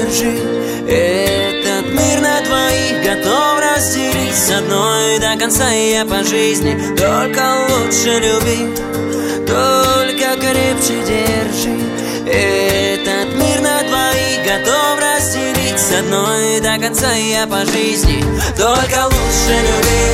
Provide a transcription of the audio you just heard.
держи. Этот мир на двоих готов разделить. С одной до конца я по жизни. Только лучше люби, только крепче держи. Этот мир на двоих готов разделить. С одной до конца я по жизни. Только лучше люби.